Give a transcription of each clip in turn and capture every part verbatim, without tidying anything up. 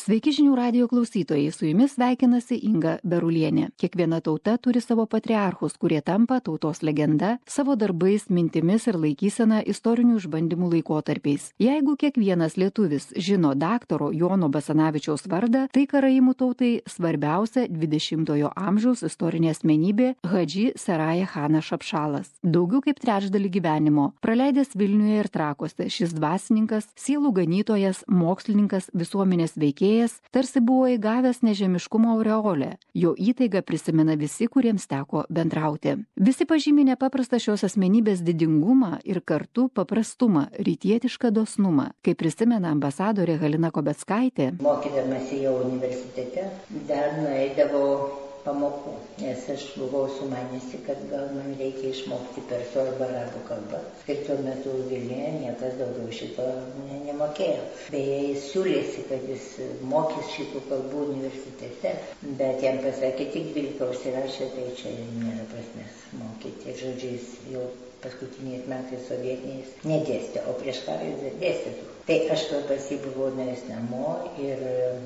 Sveiki žinių radijo klausytojai, su jumis sveikinasi Inga Berulienė. Kiekviena tauta turi savo patriarchus, kurie tampa tautos legenda, savo darbais, mintimis ir laikysena istorinių išbandymų laikotarpiais. Jeigu kiekvienas lietuvis žino daktaro Jono Basanavičiaus vardą, tai karaimų tautai svarbiausia dvidešimtojo amžiaus istorinė asmenybė Hadži Seraja Chanas Šapšalas. Daugiau kaip trečdalį gyvenimo praleidęs Vilniuje ir Trakuose, šis dvasininkas, sielų ganytojas, mokslininkas, visuomenės veikėjas, tarsi buvo įgavęs nežemiškumo aureolę. Jo įtaigą prisimena visi, kuriems teko bendrauti. Visi pažymi nepaprastą šios asmenybės didingumą ir kartu paprastumą, rytietišką dosnumą. Kaip prisimena ambasadorė Halina Kobeckaitė, mokydamasi jau universitete, dar nueidavo pamokų, nes aš buvau sumanėsi, kad gal man reikia išmokti persų arba arabų kalbą. Ir tuo metu Vilniuje niekas daugiau šito ne, nemokėjo. Beje, jis siūlėsi, kad jis mokys šitų kalbų universitete, bet jam pasakė, tik dvylika užsirašė, tai čia nėra prasmės mokyti. Ir žodžiu, jis jau paskutiniais metais sovietiniais nedėstė, o prieš karą jis dėstė. Tai aš pas jį buvau nuėjęs namo ir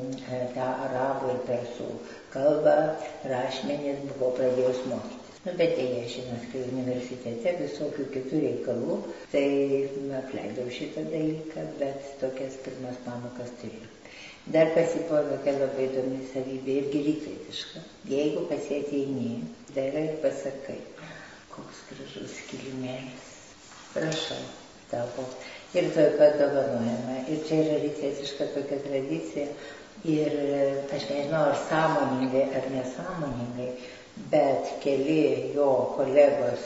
tą arabų ir persų kalbą, rašmenis buvau pradėjus mokytis. Nu, bet dėja, žinot, kai universitete visokių kitų reikalų, tai apleidau šitą dalyką, bet tokias pirmas pamokas turėjau. Dar pasipo tokia labai įdomi savybė irgi rytietiška. Jeigu pasieteini, dar ir pasakai, koks gražus kilimėlis, prašau, tavo. Ir to padovanojama. Ir čia yra rytietiška tokia tradicija. Ir aš nežinau, ar sąmoningai, ar nesąmoningai, bet keli jo kolegos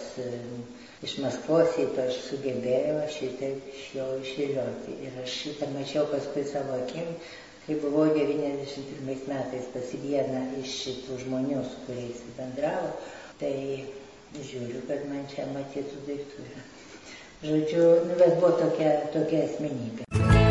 iš Maskvos ypač sugebėjo šitaip iš jo išvilioti. Ir aš šitą mačiau paskui savo akim, kai buvau devyniasdešimt pirmais metais pas vieną iš šitų žmonių, su kuriais bendravo, tai žiūriu, kad man čia matytų daiktų yra. Žodžiu, nu, bet buvo tokia, tokia asmenybė.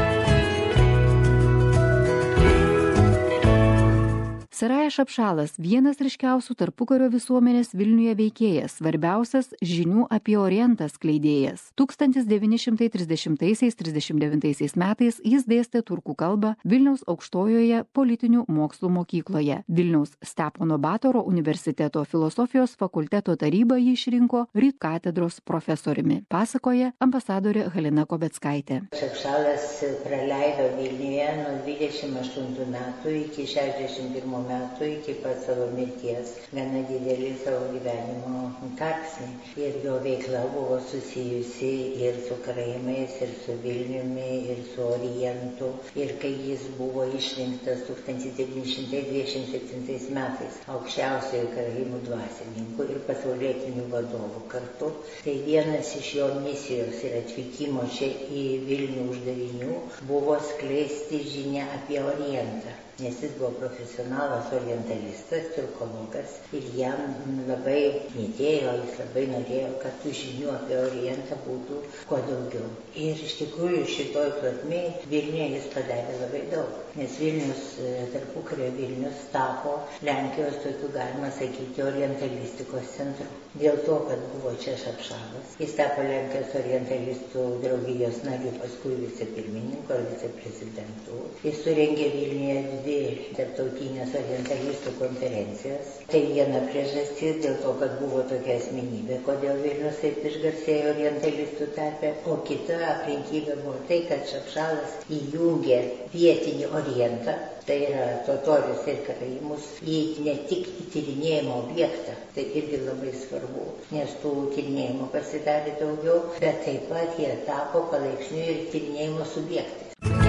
Seraja Šapšalas – vienas ryškiausių tarpukario visuomenės Vilniuje veikėjas, svarbiausias žinių apie Orientą skleidėjas. tūkstantis devyni šimtai trisdešimtaisiais - trisdešimt devintaisiais metais jis dėstė turkų kalbą Vilniaus aukštojoje politinių mokslų mokykloje. Vilniaus Stepono Batoro universiteto filosofijos fakulteto taryba jį išrinko ryt katedros profesoriumi, pasakoja ambasadorė Halina Kobeckaitė. Šapšalas praleido Vilniuje nuo dvidešimt aštuntų metų iki šešiasdešimt pirmų metų iki pat savo mirties gana didelį savo gyvenimo tarpsnį. Ir jo veikla buvo susijusi ir su karaimais, ir su Vilniumi, ir su Orientu. Ir kai jis buvo išrinktas tūkstantis devyni šimtai dvidešimt septintais metais aukščiausiojo karaimų dvasininkų ir pasaulietinių vadovų kartu, tai vienas iš jo misijos ir atvykimo čia į Vilnių uždavinių buvo skleisti žinią apie Orientą. Nes jis buvo profesionalas orientalistas, turkologas ir jam labai knietėjo, jis labai norėjo, kad tų žinių apie Orientą būtų kuo daugiau. Ir iš tikrųjų šitoj plotmėj Vilniuje jis padarė labai daug, nes Vilnius, tarpukario Vilnius tapo Lenkijos, tokiu galima sakyti, orientalistikos centru. Dėl to, kad buvo čia Šapšalas, jis tapo Lenkijos orientalistų draugijos nariu, paskui vicepirmininku ar viceprezidentu. Jis surengė Vilniuje dvi tarptautinės orientalistų konferencijas. Tai viena priežastis dėl to, kad buvo tokia asmenybė, kodėl Vilnius taip išgarsėjo orientalistų tarpe, o kita aplinkybė buvo tai, kad Šapšalas įjungė vietinį Orientą, tai yra totorius ir karaimus, į ne tik į tyrinėjimo objektą, tai irgi labai svarbu, nes tų tyrinėjimo pasidarė daugiau, bet taip pat jie tapo palaipsniui ir tyrinėjimo subjektais.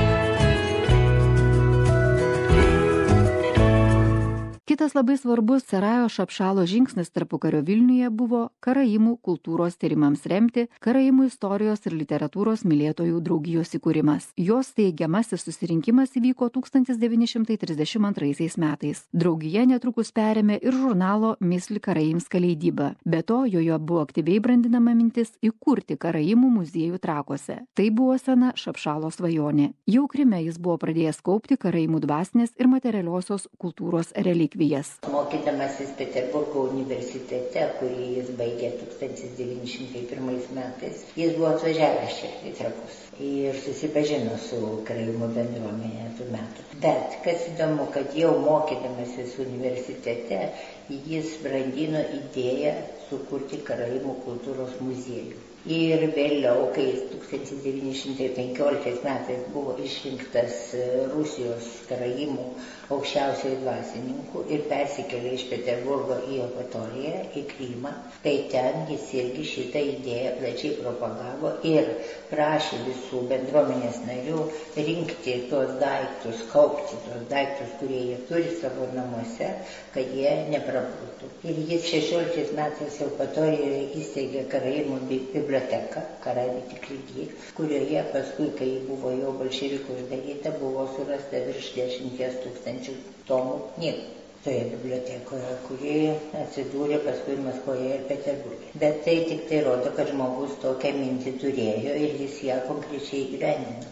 Kitas labai svarbus Serajo Šapšalo žingsnis tarpukario Vilniuje buvo karaimų kultūros tyrimams remti Karaimų istorijos ir literatūros mylėtojų draugijos įkūrimas. Jos steigiamasis susirinkimas įvyko tūkstantis devyni šimtai trisdešimt antraisiais metais. Draugija netrukus perėmė ir žurnalo Misli Karaimska leidybą. Be to, joje buvo aktyviai brandinama mintis įkurti Karaimų muziejų Trakuose. Tai buvo sena Šapšalo svajonė. Jau Kryme jis buvo pradėjęs kaupti karaimų dvasinės ir materialiosios kultūros relikvijas. jas. Mokydamasis Peterburgo universitete, kurį jis baigė tūkstantis devyni šimtai pirmais metais, jis buvo atvažiavęs čia į Trakus ir susipažino su karaimų bendruomenė tų metų. Bet kas įdomu, kad jau mokydamasis universitete, jis brandino idėją sukurti karaimų kultūros muziejų. Ir vėliau, kai tūkstantis devyni šimtai penkioliktais metais buvo išrinktas Rusijos karaimų aukščiausiojo dvasininku ir persikėlė iš Peterburgo į Evatoriją, į Krymą, tai ten jis irgi šitą idėją plačiai propagavo ir prašė visų bendruomenės narių rinkti tuos daiktus, kaupti tuos daiktus, kurie jie turi savo namuose, kad jie neprapultų. Ir jis šešioliktais metais Evatorijoje įsteigė karaimų biblioteką, Karaimų tikrigi, kurioje paskui, kai buvo jau bolševikų uždaryta, buvo surasta virš dešimties tūkstančių tomų knygų toje bibliotekoje, kuri atsidūrė paskui Maskvoje ir Peterburge. Bet tai tik tai rodo, kad žmogus tokią mintį turėjo ir jis ją konkrečiai įgyvendino.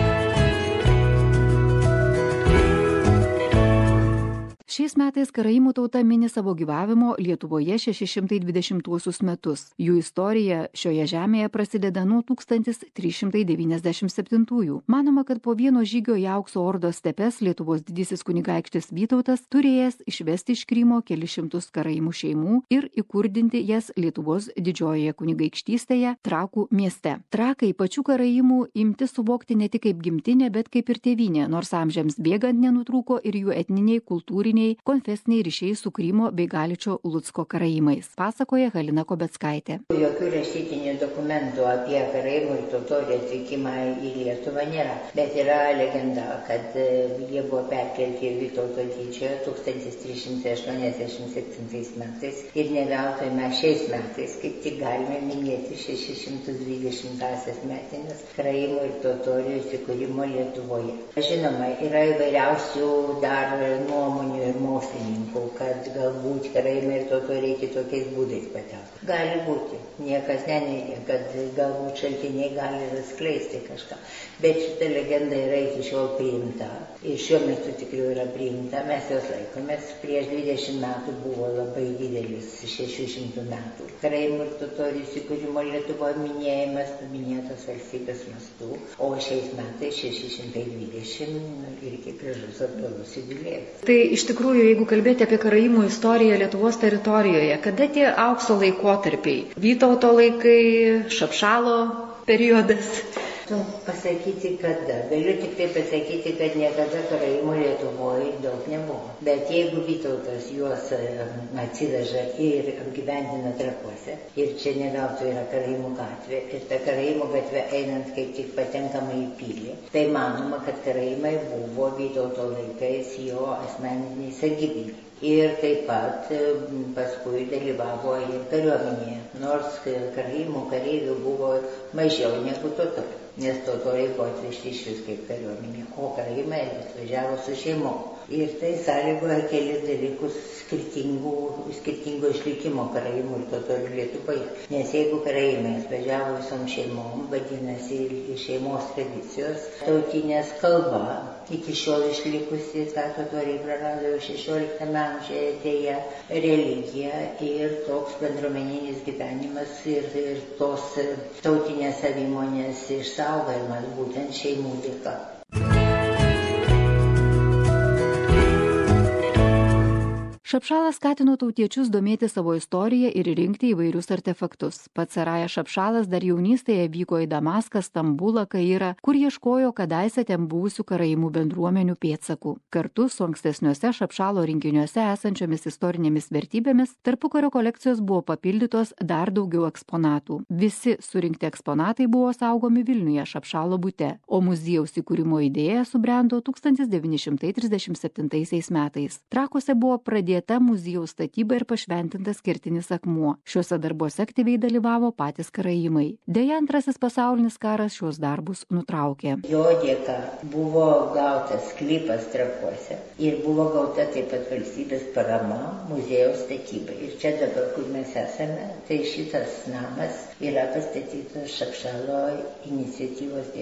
Šiais metais karaimų tauta mini savo gyvavimo Lietuvoje šeši šimtai dvidešimtuosius metus. Jų istorija šioje žemėje prasideda nuo tūkstantis trys šimtai devyniasdešimt septintųjų. Manoma, kad po vieno žygio į Aukso Ordos stepes Lietuvos didysis kunigaikštis Vytautas turėjęs išvesti iš Krymo kelis šimtus karaimų šeimų ir įkurdinti jas Lietuvos didžiojoje kunigaikštystėje Trakų mieste. Trakai pačių karaimų imti suvokti ne tik kaip gimtinė, bet kaip ir tėvynė, nors amžiams bėgant nenutrūko ir jų etniniai, kultūriniai, konfesiniai ryšiai su Krymo bei Galičio Lucko karaimais, pasakoja Halina Kobeckaitė. Jokių rašytinių dokumentų apie karaimų ir totorių atvykimą į Lietuvą nėra, bet yra legenda, kad jie buvo perkelti Vytauto didžiojo tūkstantis trys šimtai aštuoniasdešimt septintais metais ir ne veltui mes šiais metais kaip tik galime minėti šeši šimtai dvidešimtąsias metines karaimų ir totorių įsikūrimo Lietuvoje. Žinoma, yra įvairiausių dar nuomonių ir mokslininkų, kad galbūt karaimai ir totoriai kitokiais būdais pateko. Gali būti, niekas neneigia, kad galbūt šaltiniai gali atskleisti kažką. Bet šita legenda yra iki šiol priimta ir šiuo metu tikrai yra priimta, mes jos laikomės. Prieš dvidešimt metų buvo labai didelis, šešių šimtų metų karaimų ir totorių įsikūrimo Lietuvoje minėjimas, minėtos valstybės mastu, o šiais metais šeši šimtai dvidešimt irgi gražus atgalus jubiliejus. Tai iš tikrųjų, jeigu kalbėti apie karaimų istoriją Lietuvos teritorijoje, kada tie aukso laikotarpiai? Vytauto laikai, Šapšalo periodas? Pasakyti, kada. Galiu tik tai pasakyti, kad niekada karaimų Lietuvoje daug nebuvo. Bet jeigu Vytautas juos atsiveža ir apgyvendina Trakuose, ir čia ne veltui yra karaimų gatvė, ir ta karaimų gatvė einant kaip tik patenkama į pilį, tai manoma, kad karaimai buvo Vytauto laikais jo asmeniniai sargybiniai. Ir taip pat paskui dalyvavo ir kariuomenėje, nors karaimų kareivių buvo mažiau negu totorių, nes totoriai buvo atvežti iš vis kaip kariuomenė, o karaimai atvažiavo su šeimom. Ir tai sąlygoja kelis dalykus skirtingų, skirtingo išlikimo karaimų ir totorių Lietuvoje. Nes jeigu karaimai atvažiavo visom šeimom, vadinasi ir šeimos tradicijos, tautinės kalba, iki šiol išlikusi, ką totoriai prarado šešioliktame amžiuje, dėja religija ir toks bendruomeninis gyvenimas ir, ir tos tautinės savimonės išsaugojimas būtent šeimų dėka. Šapšalas skatino tautiečius domėti savo istoriją ir rinkti įvairius artefaktus. Pats Saraja Šapšalas dar jaunystėje vyko į Damaską, Stambulą, Kairą, kur ieškojo kadaise ten buvusių karaimų bendruomenių pėdsakų. Kartu su ankstesniuose Šapšalo rinkiniuose esančiomis istorinėmis vertybėmis tarpukario kolekcijos buvo papildytos dar daugiau eksponatų. Visi surinkti eksponatai buvo saugomi Vilniuje Šapšalo bute, o muziejaus įkūrimo idėja subrendo tūkstantis devyni šimtai trisdešimt septintaisiais metais. Trakuose buvo pradėta muziejaus statyba ir pašventintas kertinis akmuo. Šiuose darbuose aktyviai dalyvavo patys karaimai. Deja, antrasis pasaulinis karas šiuos darbus nutraukė. Jo dėka buvo gautas sklypas Trakuose ir buvo gauta taip pat valstybės parama muziejaus statybai. Ir čia dabar, kur mes esame, tai šitas namas yra pastatytas Šapšalo iniciatyvos dėka.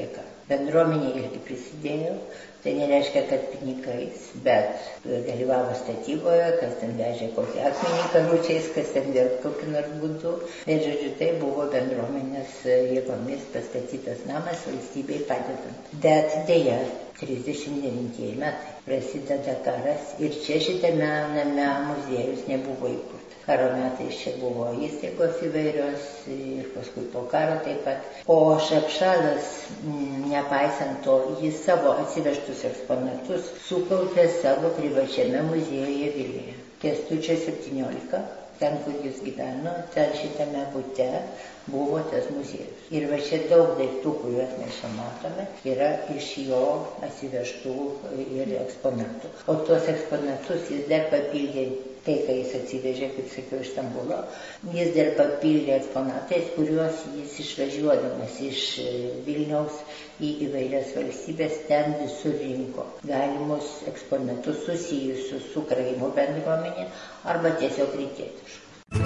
Bendruomenė irgi prisidėjo. Tai nereiškia, kad pinigais, bet dalyvavo statyboje, kas ten vežė kokį akmenį karučiais, kas ten vėl kokiu nors būdu. Ir žodžiu, tai buvo bendruomenės jėgomis pastatytas namas valstybei padedant. Bet dėja, trisdešimt devintieji metai prasideda karas ir čia šitame name muziejus nebuvo įkurtas. Karo metais čia buvo įstaigos įvairios ir paskui po karo taip pat. O Šapšalas, nepaisant to, jis savo atsivežtus eksponatus sukaupė savo privačiame muziejuje Vilniuje. Kęstučio septyniolika, ten, kur jis gyveno, ten šitame bute buvo tas muziejus. Ir va čia daug daiktų, kuriuos mes čia matome, yra iš jo atsivežtų ir eksponatų. O tuos eksponatus jis dar papildė. Tai, kai jis atsivežė, kaip sakiau, iš Stambulo, jis dar papildė eksponatais, kuriuos jis išvažiuodamas iš Vilniaus į įvairias valstybės ten visur rinko galimus eksponatus susijusius su karaimų bendruomenė arba tiesiog rytietiškų.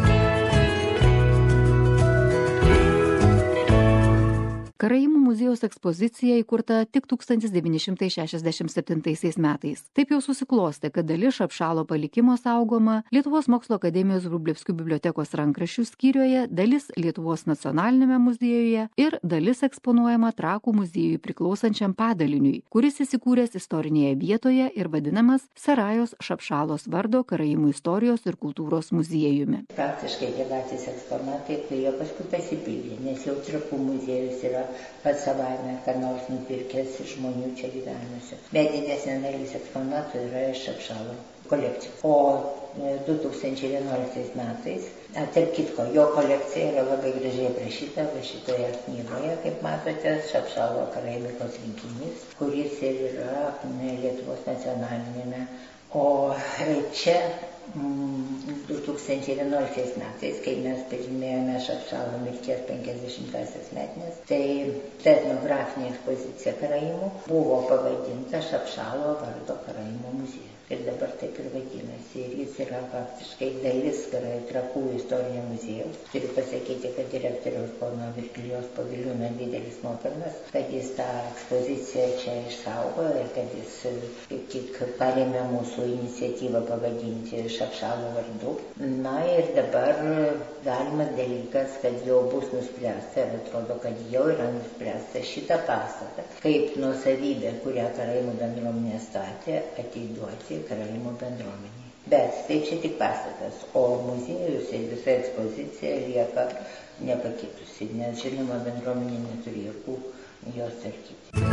Karaimų muziejaus ekspozicija įkurta tik tūkstantis devyni šimtai šešiasdešimt septintaisiais metais. Taip jau susiklostė, kad dalis Šapšalo palikimo saugoma Lietuvos mokslo akademijos Vrublevskių bibliotekos rankraščių skyriuje, dalis Lietuvos nacionalinėme muziejuje ir dalis eksponuojama Trakų muziejui priklausančiam padaliniui, kuris įsikūręs istorinėje vietoje ir vadinamas Sarajos Šapšalos vardo Karaimų istorijos ir kultūros muziejumi. Praktiškai tie patys eksponatai, kurie paskui pasipildė, nes jau Trakų muziejus yra pats savaime, ką nors nupirkęs žmonių čia gyvenusių. Bet didesnė dalis eksponatų yra iš Šapšalo kolekcijos. O du tūkstančiai vienuoliktais metais, tarp kitko, jo kolekcija yra labai gražiai aprašyta va šitoje knygoje, kaip matote, Šapšalo karaimikos rinkinys, kuris ir yra Lietuvos nacionalinėme. O čia du tūkstančiai vienuoliktais metais, kai mes pažymėjome Šapšalo mirties penkiasdešimtąsias metines, tai ta etnografinė ekspozicija karaimų buvo pavadinta Šapšalo vardo Karaimų muziejus. Ir dabar taip ir vadinasi. Ir jis yra faktiškai dalis Trakų istorinio muziejaus. Turiu pasakyti, kad direktoriaus pono Virgilijos Paviliūno didelis nuopelnas, kad jis tą ekspoziciją čia išsaugo ir kad jis kaip tik parėmė mūsų iniciatyvą pavadinti Šapšalo vardu. Na ir dabar galimas dalykas, kad jau bus nuspręsta, ir atrodo, kad jau yra nuspręsta šitą pastatą, kaip nuosavybė, kurią karaimų bendruomenė statė, atiduoti karaimų bendruomenė. Bet tai čia tik pastatas, o muziejus ir visa ekspozicija lieka nepakitusi, nes žinoma bendruomenė neturi jokių jos tvarkyti.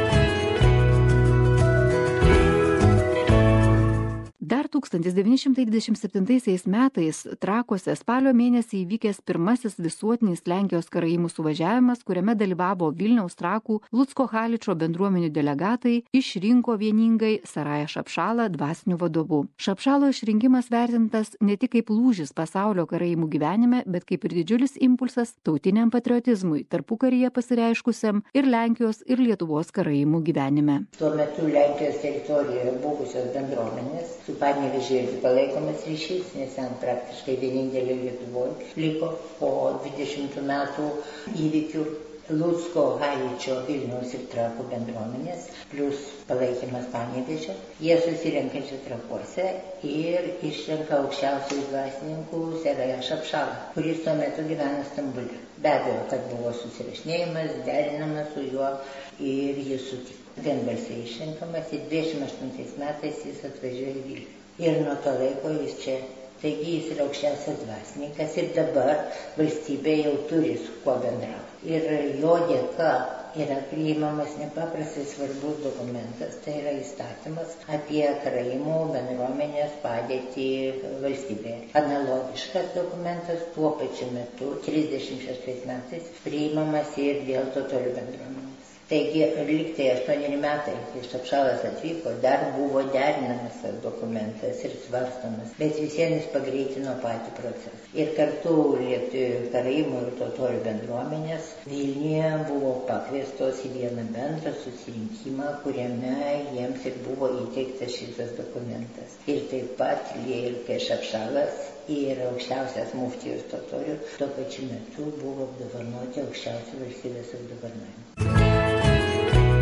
Dar tūkstantis devyni šimtai dvidešimt septintaisiais metais Trakuose spalio mėnesį įvykęs pirmasis visuotinis Lenkijos karaimų suvažiavimas, kuriame dalyvavo Vilniaus Trakų Lucko Haličo bendruomenių delegatai, išrinko vieningai Sarają Šapšalą dvasiniu vadovu. Šapšalo išrinkimas vertintas ne tik kaip lūžis pasaulio karaimų gyvenime, bet kaip ir didžiulis impulsas tautiniam patriotizmui, tarpukaryje pasireiškusiam ir Lenkijos ir Lietuvos karaimų gyvenime. Tuo metu Lenkijos teritorijoje buvusios bendruomenės su Panevėžiu irgi palaikomas ryšys, nes ten praktiškai vienintelė Lietuvoje liko po dvidešimtų metų įvykių Lucko Haličo Vilniaus ir Trakų bendruomenės, plus palaikymas Panevėžio. Jie susirenka čia Trakuose ir išrenka aukščiausių dvasininkų Sarają Šapšalą, kuris tuo metu gyvena Stambule. Be abejo, kad buvo susirašinėjimas, derinamas su juo ir jis sutiko. Vienbalsiai išrenkamas ir dvidešimt aštuntais metais jis atvažiuoja į Vilnių. Ir nuo to laiko jis čia. Taigi jis yra aukščiausias dvasininkas ir dabar valstybė jau turi su kuo bendrauti. Ir jo dėka yra priimamas nepaprastai svarbus dokumentas, tai yra įstatymas apie karaimų bendruomenės padėtį valstybėje. Analogiškas dokumentas tuo pačiu metu, trisdešimt šeštais metais, priimamas ir dėl totorių bendruomenės. Taigi, liktai aštuoneri metai, kai Šapšalas atvyko, dar buvo derinamas tas dokumentas ir svarstomas, bet visiems pagreitino patį procesą. Ir kartu lietuvių karaimų ir totorių bendruomenės Vilniuje buvo pakviestos į vieną bendrą susirinkimą, kuriame jiems ir buvo įteiktas šitas dokumentas. Ir taip pat Lielkė Šapšalas ir aukščiausias muftijus totorių tuo pačiu metu buvo apdovanoti aukščiausių valstybės apdovanojimų.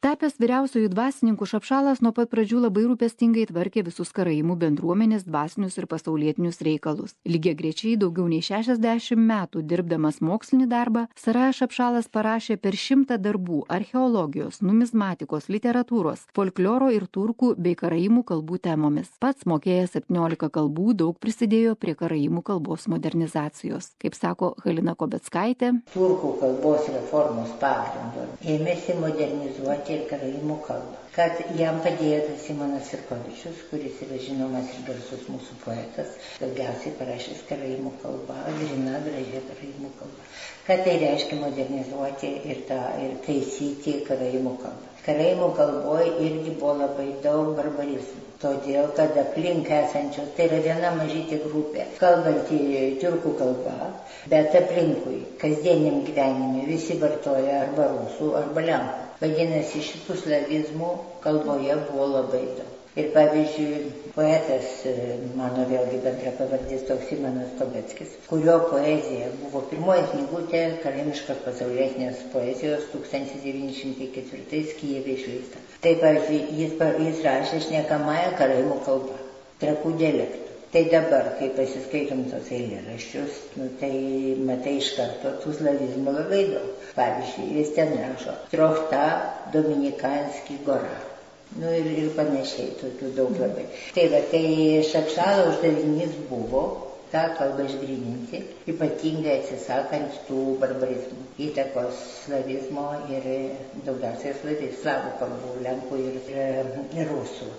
Tapęs vyriausiojų dvasininkų, Šapšalas nuo pat pradžių labai rūpestingai tvarkė visus karaimų bendruomenės dvasinius ir pasaulietinius reikalus. Lygiagrečiai daugiau nei šešiasdešimt metų dirbdamas mokslinį darbą, Saraja Šapšalas parašė per šimtą darbų archeologijos, numizmatikos, literatūros, folkloro ir turkų bei karaimų kalbų temomis. Pats mokėjęs septyniolika kalbų, daug prisidėjo prie karaimų kalbos modernizacijos. Kaip sako Halina Kobeckaitė, turkų kalbos reformos pagrindu ėmėsi modernizuoti ir karaimų kalbą, kad jam padėjo tas Simonas Firkovičius, kuris yra žinomas ir garsus mūsų poetas, daugiausiai parašęs karaimų kalbą, grina, gražia karaimų kalba. Kad tai reiškia modernizuoti ir, tą, ir taisyti karaimų kalbą. Karaimų kalboje irgi buvo labai daug barbarizmų. Todėl, kad aplink esančios, tai yra viena mažytė grupė, kalbanti tiurkų kalba, bet aplinkui, kasdieniam gyvenime visi vartoja arba rusų, arba lenkų. Vadinasi, šitų slavizmų kalboje buvo labai daug. Ir pavyzdžiui, poetas, mano vėlgi bendra pavardys toks Simonas Kobeckis, kurio poezija buvo pirmoji knygutė karaimiškos pasaulietinės poezijos tūkstantis devyni šimtai ketvirtais Kijeve išleista. Tai, pavyzdžiui, jis, jis rašė šnekamąją karaimų kalbą, trakų dialektų. Tai dabar, kai pasiskaitom tos eilėraščius, nu, tai matai iš karto tų slavizmų labai daug. Pavyzdžiui, jis ten rašo Trochta, Dominikanski, Gora. Nu ir, ir panašiai, tokių daug labai. Tai va, tai Šapšalo uždavinys buvo tą kalbą išgryninti, ypatingai atsisakant tų barbarizmų, įtakos slavizmo ir daugiausiai slavizmų, slavų kalbų, lenkų ir, ir, ir rusų.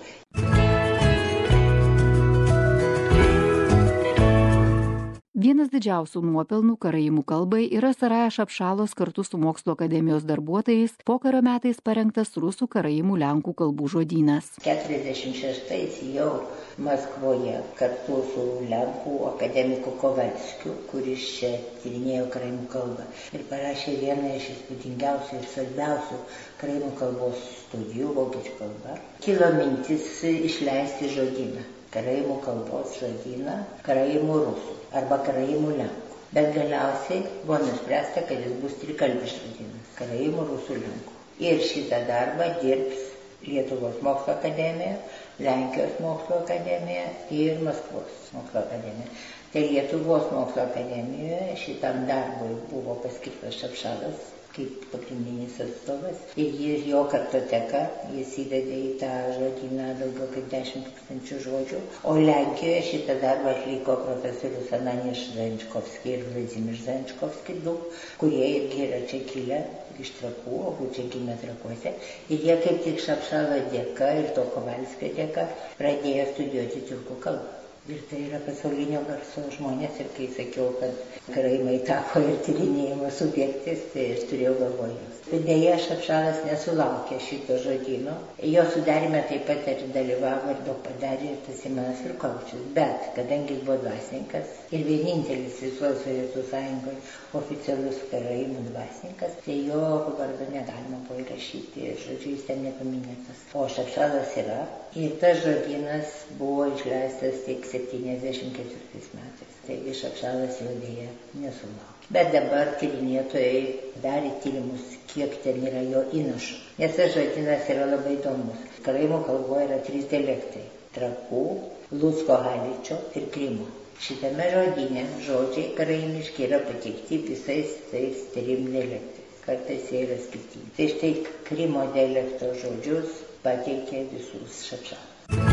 Vienas didžiausių nuopelnų karaimų kalbai yra Saraja Šapšalos kartu su Mokslo akademijos darbuotojais pokario metais parengtas rusų karaimų lenkų kalbų žodynas. keturiasdešimt šeštais jau Maskvoje kartu su Lenkų akademiku Kovalskiu, kuris čia tyrinėjo karaimų kalbą ir parašė vieną iš įspūdingiausių ir svarbiausių karaimų kalbos studijų, vokiečių kalba, kilo mintis išleisti žodyną. Karaimų kalbos žodyną, karaimų rusų arba karaimų lenkų. Bet galiausiai buvo nuspręsta, kad jis bus trikalbis žodynas, karaimų rusų lenkų. Ir šitą darbą dirbs Lietuvos mokslo akademija, Lenkijos mokslo akademija ir Maskvos mokslo akademija. Tai Lietuvos mokslo akademijoje šitam darbui buvo paskirtas Šapšalas kaip pagrindinis atstovas ir jis, jo kartoteka, jis įvedė į tą žodyną daugiau kaip dešimt tūkstančių žodžių, o Lenkijoje šitą darbą atliko profesorius Ananijus Zančkovski ir Vladimir Zančkovski, du, kurie irgi yra čia kilę iš Trakų, o čia gimė Trakuose, ir jie kaip tik Šapšalo dėka ir to Kovalskio dėka pradėjo studijuoti tiurkų kalbą. Ir tai yra pasaulinio garso žmonės, ir kai sakiau, kad karaimai tapo ir tyrinėjimo subjektais, tai aš turėjau galvoje. Bet dėja, Šapšalas nesulaukė šito žodyno. Jo sudarime taip pat ir dalyvavo ir daug padarė ir tas Simonas Firkovičius. Bet, kadangi jis buvo dvasininkas ir vienintelis visoje Sovietų Sąjungoje oficialus karaimų dvasininkas, tai jo vardo negalima buvo įrašyti, žodžiu, jis ten nepaminėtas. O Šapšalas yra. Ir tas žodynas buvo išleistas tik septyniasdešimt ketvirtais metais. Taigi Šapšalas jau dėja nesulaukė. Bet dabar tyrinėtojai darė tyrimus, kiek ten yra jo įnašų. Nes tas žodynas yra labai įdomus. Karaimų kalboje yra trys dialektai – Trakų, Lucko Haličio ir Krymo. Šitame žodyne žodžiai karaimiški yra pateikti visais tais trim dialektais. Kartais jie yra skirtingi. Tai štai Krymo dialekto žodžius pateikė visus Šapšalas.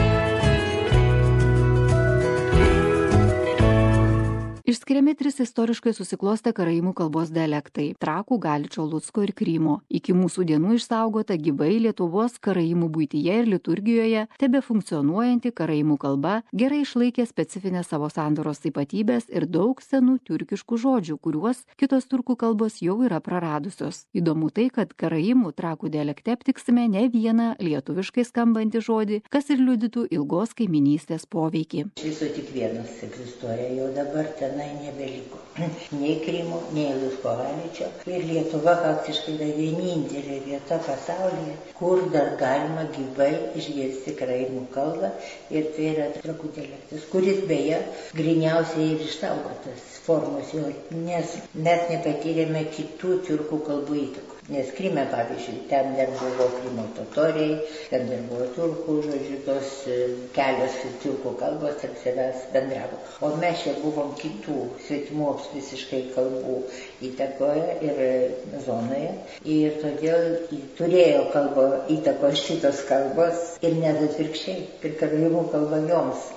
Išskiriami tris istoriškai susiklostę karaimų kalbos dialektai – Trakų, Galičio, Lucko ir Krymo. Iki mūsų dienų išsaugota gyvai Lietuvos karaimų buityje ir liturgijoje tebe funkcionuojanti karaimų kalba gerai išlaikė specifinės savo sandaros ypatybės ir daug senų tiurkiškų žodžių, kuriuos kitos turkų kalbos jau yra praradusios. Įdomu tai, kad karaimų Trakų dialekte aptiksime ne vieną lietuviškai skambantį žodį, kas ir liudytų ilgos kaiminystės poveikį. Viso tik vienas egzistuoja jau dabar ten. Nebeliko. Nei Krymo, nei Lucko Haličio. Ir Lietuva faktiškai yra vienintelė vieta pasaulyje, kur dar galima gyvai išgirsti karaimų kalbą. Ir tai yra Trakų dialektas, kuris beje gryniausiai ir išsaugotas formos jo, nes mes nepatyrėme kitų tiurkų kalbų įtakų. Nes Kryme, pavyzdžiui, ten dar buvo Krymo totoriai, ten dar buvo turkų, žodžiu, tos kelios tiurkų kalbos tarp savęs bendravo. O mes čia buvom kitų svetimų visiškai kalbų įtakoje ir zonoje. Ir todėl turėjo kalbo įtakos šitos kalbos ir net atvirkščiai, ir karaimų kalba joms.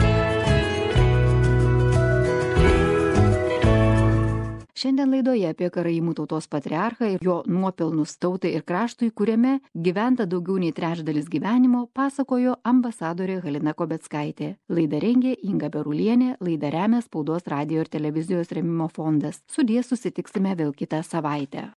Šiandien laidoje apie karaimų tautos patriarchą ir jo nuopelnus tautai ir kraštui, kuriame gyventa daugiau nei trečdalis gyvenimo, pasakojo ambasadorė Halina Kobeckaitė. Laidą rengė Inga Berulienė, laidą remia Spaudos, radijo ir televizijos rėmimo fondas. Sudie susitiksime vėl kitą savaitę.